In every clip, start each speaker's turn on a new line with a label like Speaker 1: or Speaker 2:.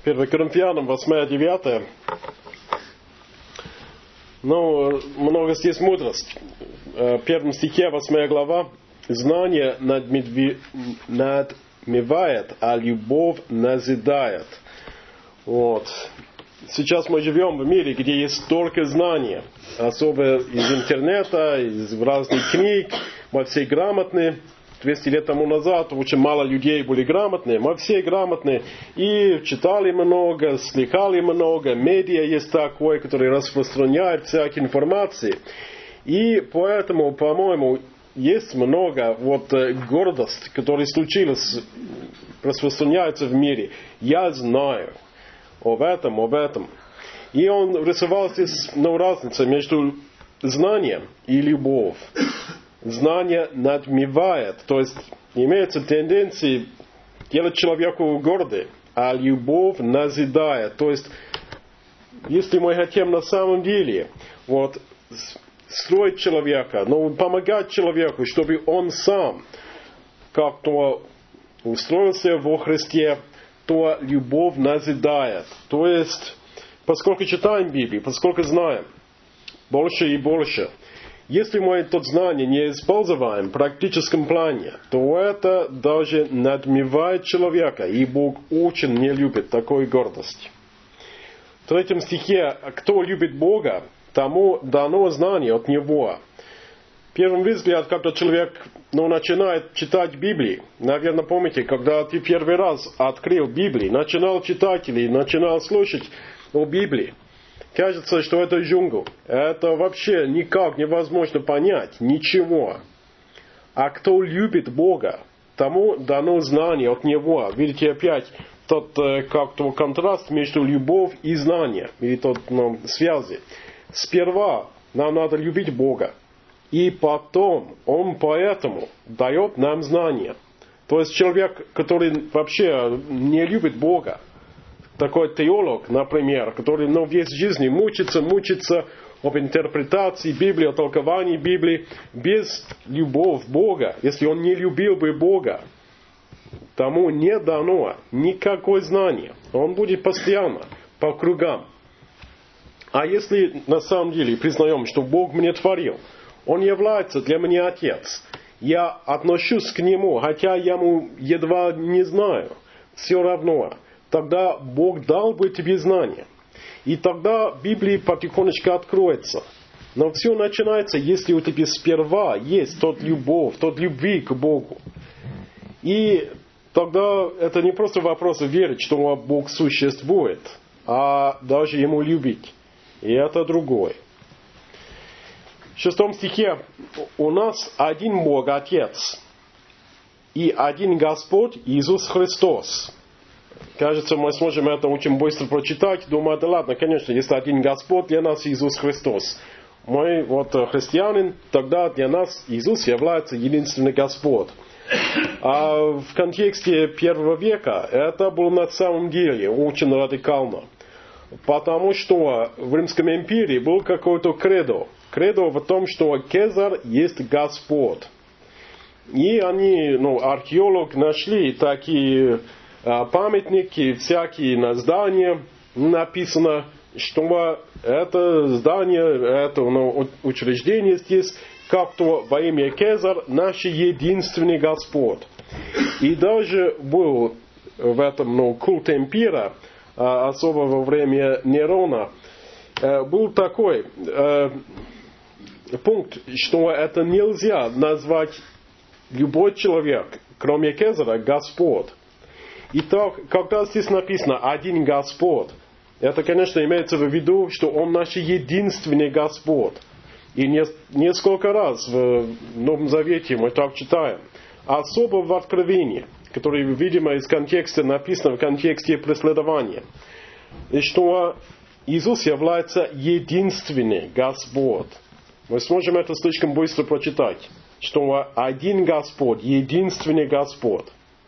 Speaker 1: 1 Коринфянам, 8-9. Ну, много здесь мудрость. В 1 стихе, 8 глава. Знание надмевает, а любовь назидает. Вот. Сейчас мы живем в мире, где есть столько знаний. Особенно из интернета, из разных книг. Мы все грамотные. 200 лет тому назад очень мало людей были грамотные. Мы все грамотные. И читали много, слыхали много. Медиа есть такое, которое распространяет всякие информации. И поэтому, по-моему, есть много гордости, которая случилась, распространяется в мире. Я знаю об этом. И он рисовал здесь разницу между знанием и любовью. Знание надмевает, то есть имеется тенденция делать человеку гордым, а любовь назидает. То есть, если мы хотим на самом деле строить человека, помогать человеку, чтобы он сам как-то устроился во Христе, то любовь назидает. То есть, поскольку читаем Библию, поскольку знаем больше и больше, если мы это знание не используем в практическом плане, то это даже надмевает человека, и Бог очень не любит такой гордости. В 3 стихе, кто любит Бога, тому дано знание от Него. Первый взгляд, когда человек начинает читать Библию, наверное, помните, когда ты первый раз открыл Библию, начинал читать или начинал слушать о Библии, кажется, что это джунгл. Это вообще никак невозможно понять. Ничего. А кто любит Бога, тому дано знание от Него. Видите, опять тот как-то контраст между любовью и знанием. И тот связи. Сперва нам надо любить Бога. И потом Он поэтому дает нам знание. То есть человек, который вообще не любит Бога, такой теолог, например, который весь жизнь мучится об интерпретации Библии, о толковании Библии, без любови Бога, если он не любил бы Бога, тому не дано никакое знание. Он будет постоянно по кругам. А если на самом деле признаем, что Бог меня творил, Он является для меня Отец, я отношусь к Нему, хотя я Ему едва не знаю, все равно, тогда Бог дал бы тебе знание. И тогда Библия потихонечку откроется. Но все начинается, если у тебя сперва есть тот любви к Богу. И тогда это не просто вопрос верить, что Бог существует, а даже Ему любить. И это другое. В 6 стихе у нас один Бог Отец и один Господь Иисус Христос. Кажется, мы сможем это очень быстро прочитать. Думаю, да ладно, конечно, если один Господь, для нас Иисус Христос. Мы христианин, тогда для нас Иисус является единственный Господь. А в контексте первого века это было на самом деле очень радикально. Потому что в Римской империи был какой-то кредо. Кредо в том, что Цезарь есть Господь. И они, археолог нашли такие памятники, всякие на здания написано, что это здание, это учреждение здесь, как-то во имя Цезарь, наш единственный Господь. И даже был в этом культ эмпира, особо во время Нерона, был такой пункт, что это нельзя назвать любой человек, кроме Цезаря, Господь. Итак, когда здесь написано «один Господь», это, конечно, имеется в виду, что Он наш единственный Господь. И несколько раз в Новом Завете мы так читаем. Особо в Откровении, которое, видимо, из контекста написано в контексте преследования. И что Иисус является единственный Господь. Мы сможем это слишком быстро прочитать. Что один Господь, единственный Господь.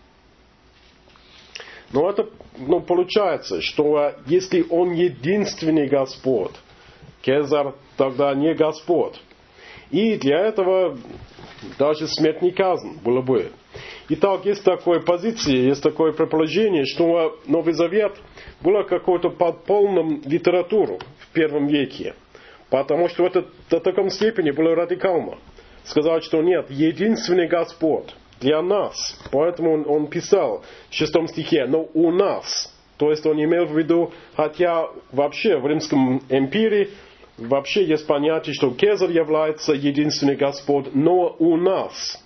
Speaker 1: Но это получается, что если Он единственный Господь, Цезарь тогда не Господь. И для этого даже смертная казнь была бы. Итак, есть такая позиция, есть такое предположение, что Новый Завет было какой-то подполным литературу в первом веке. Потому что это до такой степени было радикально. Сказать, что нет, единственный Господь для нас. Поэтому он писал в 6 стихе, но у нас. То есть он имел в виду, хотя вообще в Римском империи вообще есть понятие, что Цезарь является единственный Господь, но у нас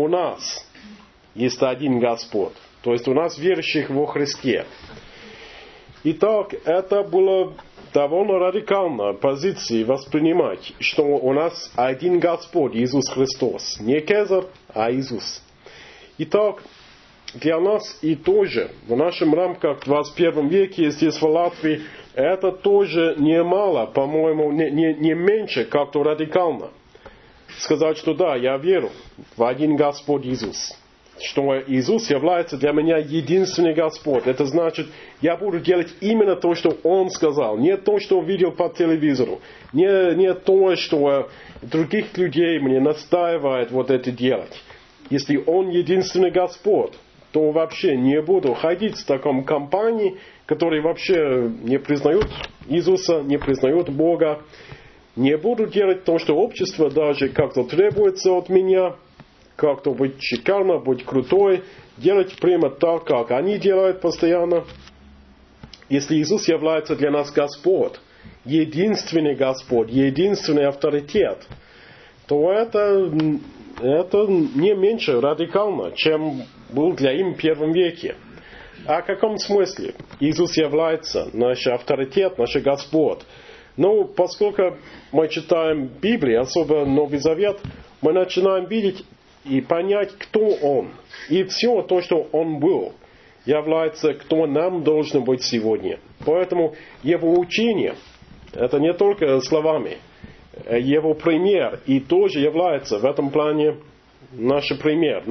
Speaker 1: есть один Господь. То есть у нас верующих во Христе. Итак, это было довольно радикально позиции воспринимать, что у нас один Господь, Иисус Христос. Не Цезарь, а Иисус. Итак, для нас и тоже в нашем рамках в 21 веке здесь в Латвии это тоже немало, по-моему, не меньше как-то радикально. Сказать, что да, я верю в один Господь Иисус. Что Иисус является для меня единственный Господь. Это значит, я буду делать именно то, что Он сказал. Не то, что видел по телевизору. Не то, что других людей мне настаивает вот это делать. Если Он единственный Господь, то вообще не буду ходить в таком компании, которые вообще не признают Иисуса, не признают Бога. Не буду делать то, что общество даже как-то требуется от меня. Как-то быть шикарно, быть крутой, делать прямо так, как они делают постоянно. Если Иисус является для нас Господь, единственный Господь, единственный авторитет, то это не меньше радикально, чем был для им в первом веке. А в каком смысле Иисус является наш авторитет, наш Господь? Ну, поскольку мы читаем Библию, особо Новый Завет, мы начинаем видеть и понять, кто Он. И все то, что Он был, является, кто нам должен быть сегодня. Поэтому Его учение, это не только словами, Его пример и тоже является в этом плане наш пример,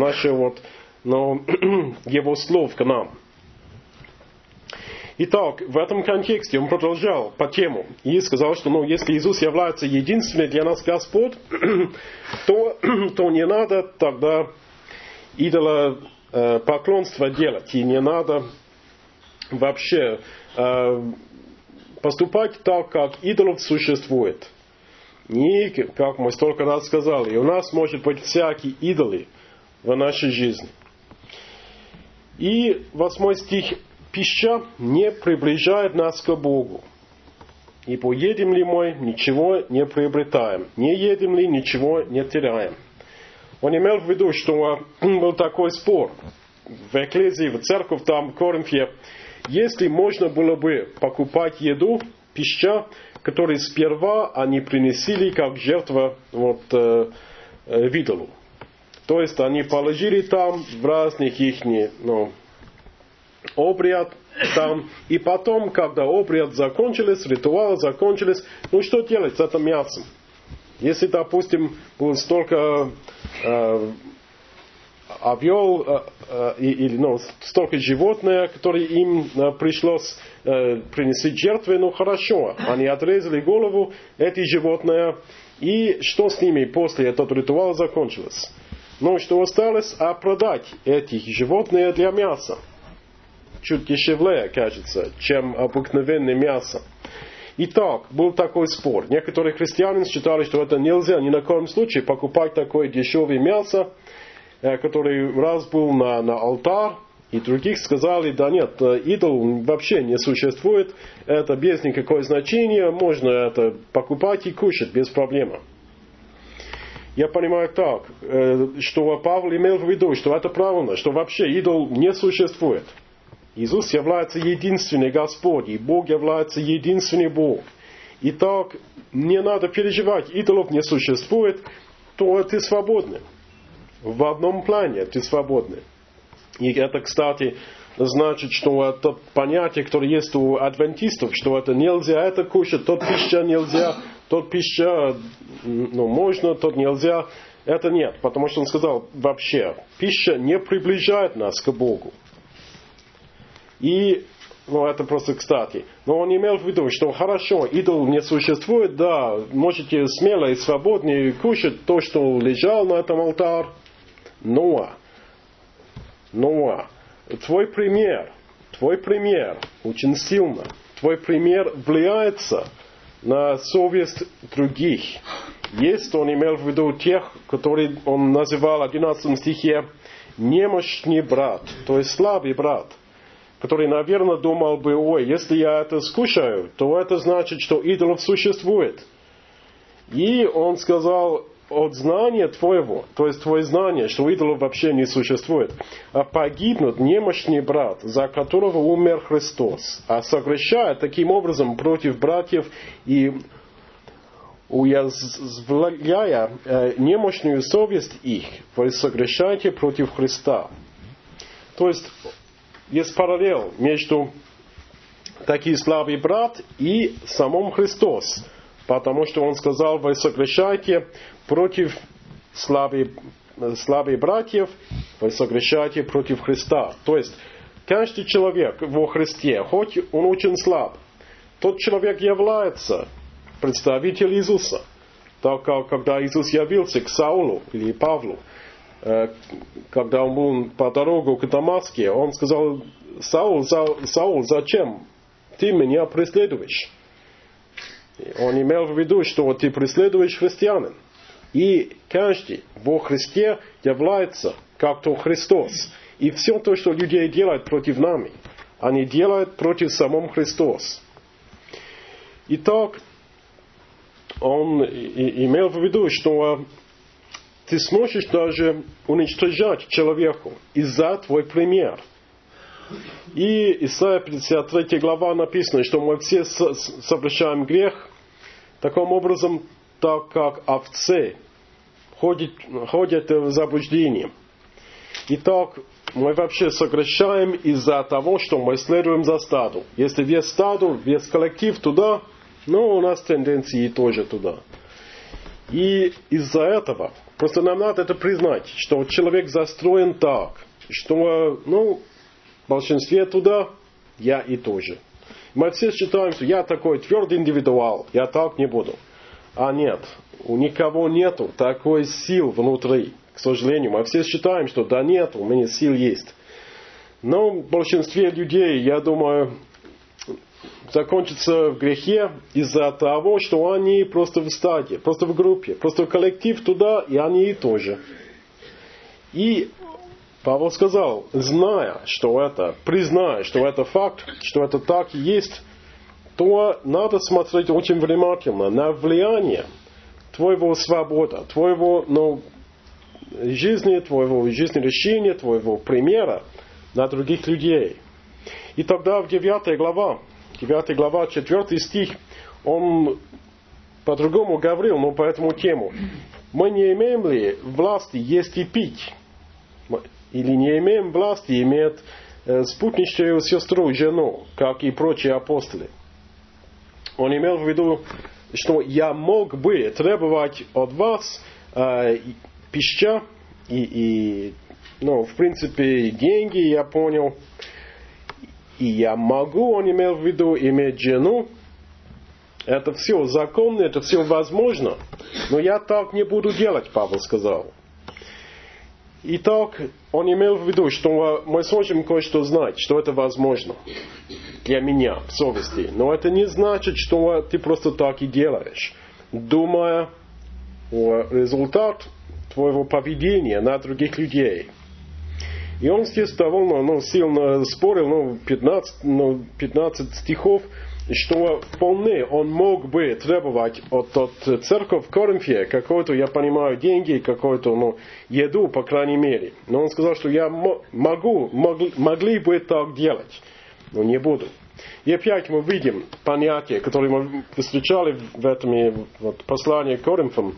Speaker 1: Его слов к нам. Итак, в этом контексте он продолжал по тему и сказал, что если Иисус является единственный для нас Господь, то не надо тогда идолопоклонство делать. И не надо вообще поступать так, как идолов существует. И, как мы столько раз сказали, у нас может быть всякие идолы в нашей жизни. И 8 стих. Пища не приближает нас к Богу. Ибо едим ли мы, ничего не приобретаем. Не едим ли, ничего не теряем. Он имел в виду, что был такой спор в Экклезии, в церкви там, в Коринфе. Если можно было бы покупать еду, пища, которую сперва они принесли как жертва идолу. То есть они положили там в разных их обряд там. И потом, когда обряд закончились, ритуалы закончились, что делать с этим мясом? Если, допустим, будет столько овел или столько животных, которые им пришлось принести жертвы, хорошо. Они отрезали голову, эти животные, и что с ними после этого ритуала закончилось? Что осталось? А продать этих животных для мяса. Чуть дешевле, кажется, чем обыкновенное мясо. Итак, был такой спор. Некоторые христиане считали, что это нельзя ни на коем случае покупать такое дешевое мясо, которое раз был на алтарь, и других сказали, да нет, идол вообще не существует, это без никакого значения, можно это покупать и кушать без проблем. Я понимаю так, что Павел имел в виду, что это правильно, что вообще идол не существует. Иисус является единственный Господь, и Бог является единственный Бог. Итак, не надо переживать, идолов не существует, то ты свободный. В одном плане ты свободный. И это, кстати, значит, что это понятие, которое есть у адвентистов, что это нельзя, это кушать, тот пища нельзя, тот пища можно, тот нельзя. Это нет, потому что он сказал вообще, пища не приближает нас к Богу. И, это просто кстати. Но он имел в виду, что хорошо, идол не существует, да, можете смело и свободно кушать то, что лежал на этом алтаре. Но Но твой пример очень сильно, твой пример влияется на совесть других. Есть, он имел в виду тех, которые он называл в 11 стихе немощный брат, то есть слабый брат, который, наверное, думал бы, ой, если я это скушаю, то это значит, что идолов существует. И он сказал, от знания твоего, то есть твое знание, что идолов вообще не существует, а погибнут немощный брат, за которого умер Христос, а согрешая таким образом против братьев и уязвляя немощную совесть их, вы согрешаете против Христа. То есть параллель между таким слабый брат и самим Христос, потому что он сказал, вы согрешаете против слабых братьев, вы согрешаете против Христа. То есть каждый человек во Христе, хоть он очень слаб, тот человек является представителем Иисуса. Так как когда Иисус явился к Саулу или Павлу, когда он был по дорогу к Дамаске, он сказал, Саул, зачем ты меня преследуешь? Он имел в виду, что ты преследуешь христианин. И каждый во Христе является как-то Христос. И все то, что люди делают против нами, они делают против самого Христос. Итак, он имел в виду, что ты сможешь даже уничтожать человеку из-за твой пример. И Исайя 53 глава написано, что мы все совершаем грех таким образом, так как овцы ходят в заблуждении. Итак, мы вообще согрешаем из-за того, что мы следуем за стадом. Если весь стадо, весь коллектив туда, у нас тенденции тоже туда. И из-за этого, просто нам надо это признать, что человек застроен так, что, в большинстве туда, я и тоже. Мы все считаем, что я такой твердый индивидуал, я так не буду. А нет, у никого нету такой сил внутри. К сожалению, мы все считаем, что да нет, у меня сил есть. Но в большинстве людей, я думаю, закончится в грехе из-за того, что они просто в стадии, просто в группе, просто в коллектив туда, и они тоже. И Павел сказал, зная, что это, призная, что это факт, что это так и есть, то надо смотреть очень внимательно на влияние твоего свободы, твоего жизни, твоего жизнерешения, твоего примера на других людей. И тогда в 9 глава, 4 стих, он по-другому говорил, по этому тему. Мы не имеем ли власти есть и пить? Или не имеем власти иметь спутничную сестру, жену, как и прочие апостолы? Он имел в виду, что я мог бы требовать от вас пища и в принципе, деньги, я понял. И я могу, он имел в виду, иметь жену. Это все законно, это все возможно. Но я так не буду делать, Павел сказал. Итак, он имел в виду, что мы сможем кое-что знать, что это возможно для меня в совести. Но это не значит, что ты просто так и делаешь, думая о результате твоего поведения на других людей. И он здесь довольно сильно спорил, 15 стихов, что вполне он мог бы требовать от церкви в Коринфе какой-то, я понимаю, деньги, какую-то еду, по крайней мере. Но он сказал, что я могли бы так делать, но не буду. И опять мы видим понятие, которое мы встречали в этом послании к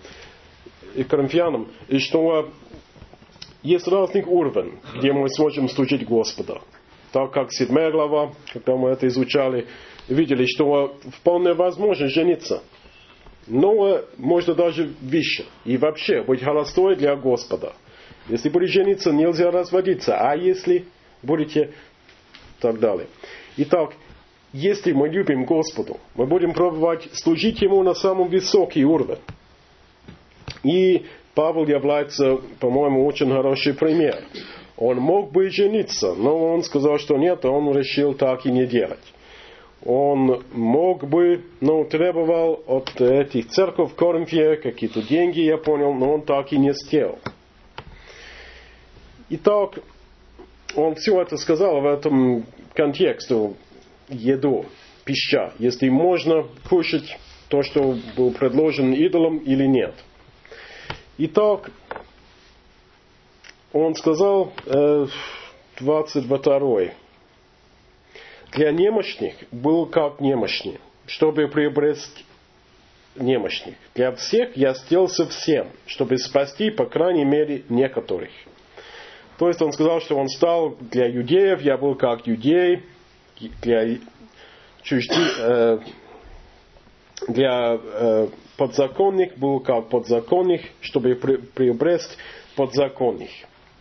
Speaker 1: Коринфянам, что есть разных уровней, где мы сможем служить Господа. Так как 7 глава, когда мы это изучали, видели, что вполне возможно жениться. Но можно даже выше. И вообще быть холостой для Господа. Если будете жениться, нельзя разводиться. А если будете... так далее. Итак, если мы любим Господу, мы будем пробовать служить Ему на самом высокий уровень. И Павел является, по-моему, очень хороший пример. Он мог бы жениться, но он сказал, что нет, он решил так и не делать. Он мог бы, требовал от этих церквей в Коринфе какие-то деньги, я понял, но он так и не сделал. Итак, он все это сказал в этом контексте: еду, пища, если можно кушать то, что было предложено идолам или нет. Итак, он сказал, 22. Для немощных был как немощный, чтобы приобрести немощных. Для всех я сделался всем, чтобы спасти, по крайней мере, некоторых. То есть он сказал, что он стал для иудеев, я был как иудей, для подзаконных был как подзаконных, чтобы приобрести подзаконных.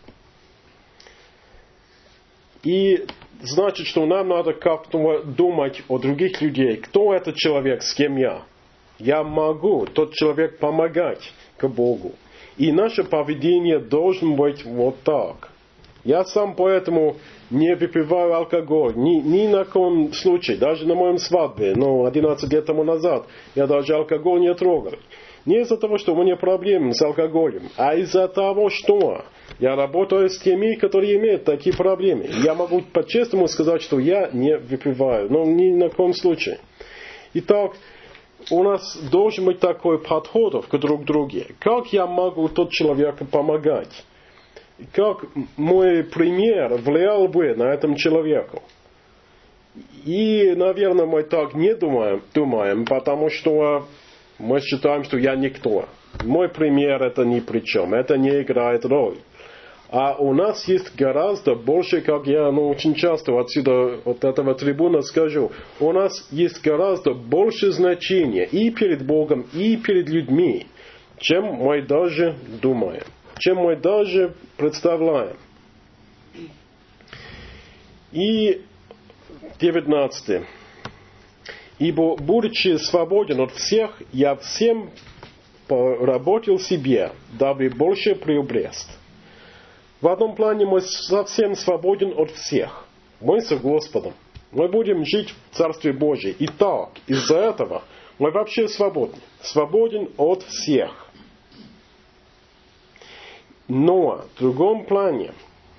Speaker 1: И значит, что нам надо как-то думать о других людей. Кто этот человек, с кем я? Я могу, тот человек, помогать к Богу. И наше поведение должно быть вот так. Я сам поэтому не выпиваю алкоголь. Ни на коем случае. Даже на моем свадьбе, 11 лет тому назад, я даже алкоголь не трогал. Не из-за того, что у меня проблемы с алкоголем, а из-за того, что я работаю с теми, которые имеют такие проблемы. Я могу по-честному сказать, что я не выпиваю. Но ни на коем случае. Итак, у нас должен быть такой подход к друг другу. Как я могу тот человеку помогать? Как мой пример влиял бы на этом человеку? И, наверное, мы так не думаем, потому что мы считаем, что я никто. Мой пример это ни при чем, это не играет роль. А у нас есть гораздо больше, как я очень часто отсюда, от этого трибуна скажу, у нас есть гораздо больше значения и перед Богом, и перед людьми, чем мы даже думаем, чем мы даже представляем. И 19. Ибо, будучи свободен от всех, я всем поработил себе, дабы больше приобрести. В одном плане мы совсем свободен от всех. Мы со Господом. Мы будем жить в Царстве Божьем. И так, из-за этого мы вообще свободны. Свободен от всех. Но в другом плане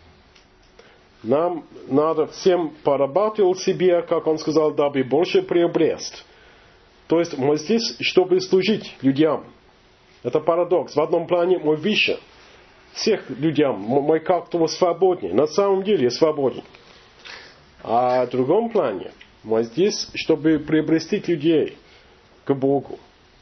Speaker 1: нам надо всем поработать себе, как он сказал, дабы больше приобрести. То есть мы здесь, чтобы служить людям. Это парадокс. В одном плане мы выше всех людям. Мы как-то свободнее. На самом деле свободнее. А в другом плане мы здесь, чтобы приобрести людей к Богу.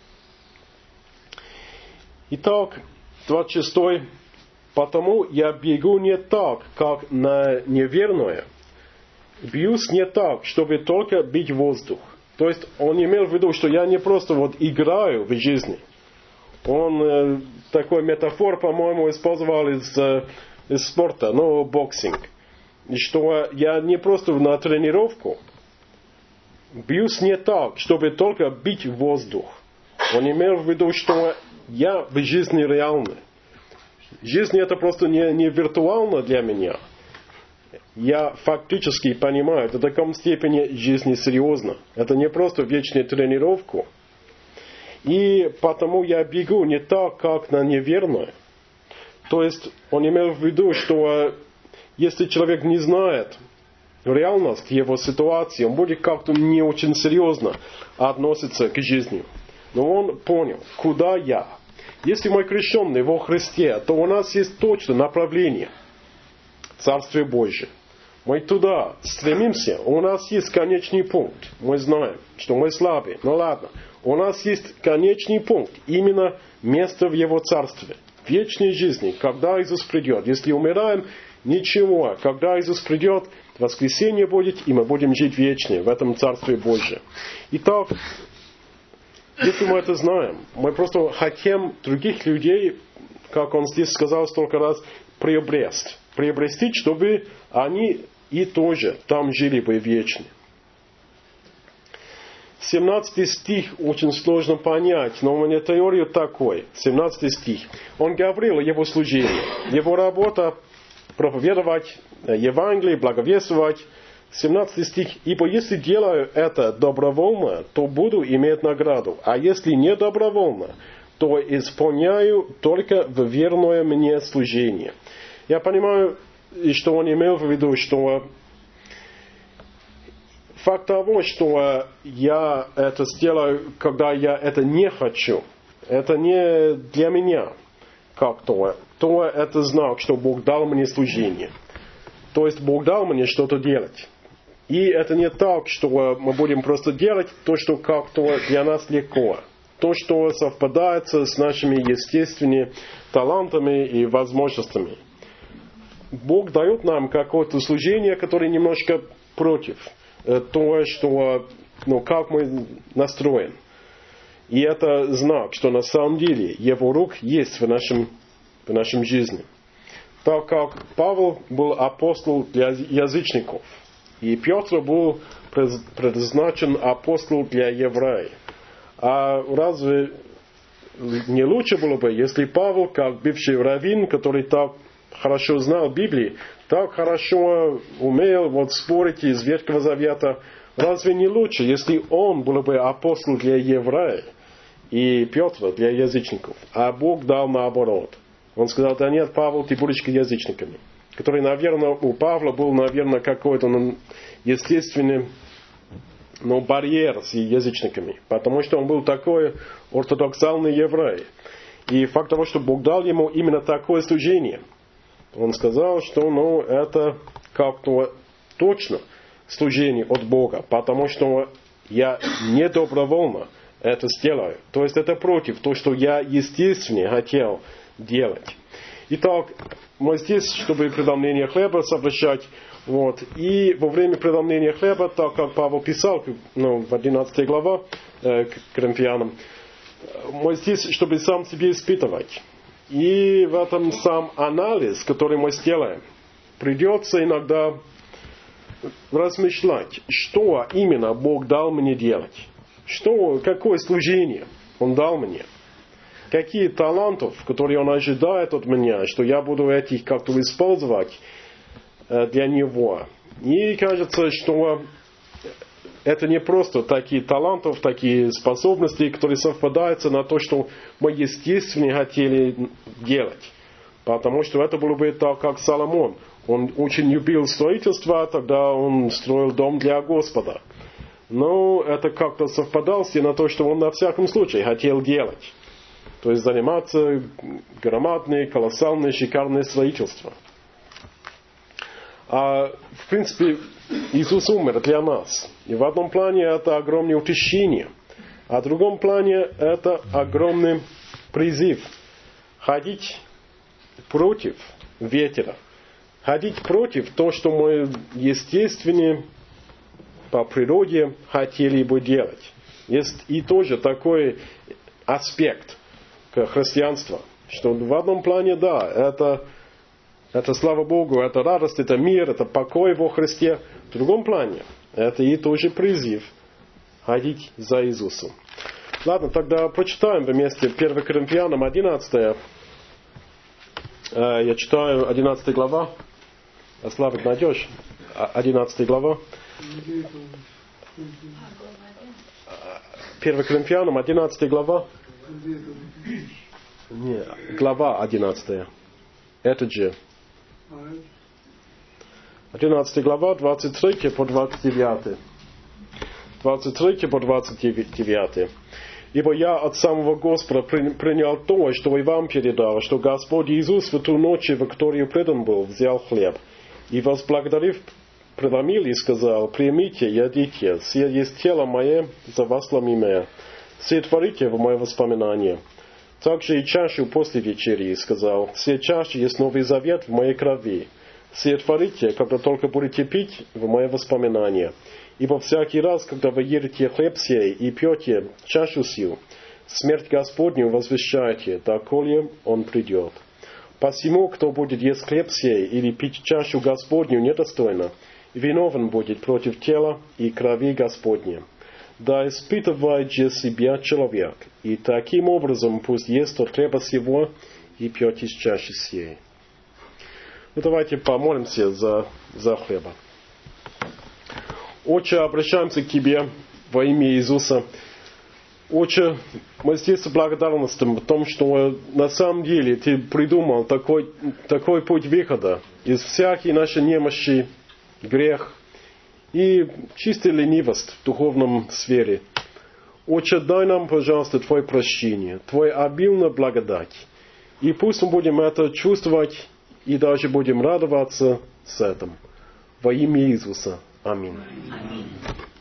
Speaker 1: Итак, 26. Потому я бегу не так, как на неверное. Бьюсь не так, чтобы только бить воздух. То есть он имел в виду, что я не просто играю в жизни. Он такой метафор, по-моему, использовал из спорта, боксинг. И что я не просто на тренировку бьюсь не так, чтобы только бить воздух. Он имел в виду, что я в жизни реальный. Жизнь это просто не виртуально для меня. Я фактически понимаю, до такой степени жизнь серьезна. Это не просто вечная тренировка. И потому я бегу не так, как на неверное. То есть он имел в виду, что если человек не знает реальность его ситуации, он будет как-то не очень серьезно относиться к жизни. Но он понял, куда я. Если мы крещенные во Христе, то у нас есть точно направление. Царствие Божие. Мы туда стремимся, у нас есть конечный пункт. Мы знаем, что мы слабые. Ну ладно. У нас есть конечный пункт. Именно место в Его Царстве. Вечной жизни. Когда Иисус придет. Если умираем, ничего. Когда Иисус придет, воскресенье будет, и мы будем жить вечно в этом Царстве Божьем. Итак, если мы это знаем, мы просто хотим других людей, как он здесь сказал столько раз, приобрести. Приобрести, чтобы они и тоже там жили бы вечно. 17 стих очень сложно понять, но у меня теория такой. 17 стих. Он говорил о его служении. Его работа проповедовать Евангелие, благовествовать. 17 стих. «Ибо если делаю это добровольно, то буду иметь награду, а если не добровольно, то исполняю только в верное мне служение». Я понимаю, что он имел в виду, что факт того, что я это сделаю, когда я это не хочу, это не для меня как-то, то это знак, что Бог дал мне служение. То есть Бог дал мне что-то делать. И это не так, что мы будем просто делать то, что как-то для нас легко. То, что совпадает с нашими естественными талантами и возможностями. Бог дает нам какое-то служение, которое немножко против того, что, как мы настроен. И это знак, что на самом деле Его рук есть в нашем жизни. Так как Павел был апостол для язычников, и Петр был предназначен апостол для евреев. А разве не лучше было бы, если Павел, как бывший раввин, который так хорошо знал Библию, так хорошо умел спорить из Ветхого Завета, разве не лучше, если он был бы апостол для евреев и Петр для язычников, а Бог дал наоборот? Он сказал: да нет, Павел, ты будешь язычниками. Который, наверное, у Павла был, наверное, какой-то естественный барьер с язычниками. Потому что он был такой ортодоксальный еврей. И факт того, что Бог дал ему именно такое служение. Он сказал, что это как-то точно служение от Бога. Потому что я не добровольно это сделаю. То есть это против того, что я естественно хотел делать. Итак, мы здесь, чтобы преломление хлеба совершать. И во время преломления хлеба, так как Павел писал в 11 глава к Коринфянам, мы здесь, чтобы сам себе испытывать. И в этом сам анализ, который мы сделаем, придется иногда размышлять, что именно Бог дал мне делать. Какое служение Он дал мне. Какие талантов, которые Он ожидает от меня, что я буду этих как-то использовать для Него. И кажется, что это не просто такие таланты, такие способности, которые совпадают на то, что мы естественно хотели делать. Потому что это было бы так, как Соломон. Он очень любил строительство, тогда он строил дом для Господа. Но это как-то совпадало на то, что он на всяком случае хотел делать. То есть заниматься громадное, колоссальное, шикарное строительство. А в принципе Иисус умер для нас. И в одном плане это огромное утешение. А в другом плане это огромный призыв. Ходить против ветра. Ходить против того, что мы естественно по природе хотели бы делать. Есть и тоже такой аспект к христианству, что в одном плане, да, это слава Богу, это радость, это мир, это покой во Христе. В другом плане, это и тоже призыв ходить за Иисусом. Ладно, тогда прочитаем вместе 1 Коринфянам 11. Я читаю 11 глава. Славик, найдешь? 11 глава. 1 Коринфянам 11 глава. Не, глава 11. Это же. 11 глава, 23 по 29. 23 по 29. «Ибо я от самого Господа принял то, что и вам передал, что Господь Иисус в ту ночь, в которую предан был, взял хлеб, и, возблагодарив, преломил и сказал: примите, едите, сие есть тело мое, за вас ломимое, сие творите в мое воспоминание. Также и чашу после вечери сказал: сие чаша есть новый завет в моей крови. Сие творите, когда только будете пить, в мое воспоминание. Ибо всякий раз, когда вы едите хлеб сей и пьете чашу сию, смерть Господню возвещаете, доколе Он придет. Посему, кто будет есть хлеб сей или пить чашу Господню недостойно, виновен будет против тела и крови Господня. Да испытывает же себя человек, и таким образом пусть ест от хлеба сего и пьет из чаши сей». И давайте помолимся за хлеба. Отче, обращаемся к Тебе во имя Иисуса. Отче, мы здесь с благодарностью в том, что на самом деле Ты придумал такой путь выхода из всякой нашей немощи, грех и чистая ленивость в духовном сфере. Отче, дай нам, пожалуйста, Твое прощение, Твою обильную благодать. И пусть мы будем это чувствовать и даже будем радоваться с этим. Во имя Иисуса. Аминь.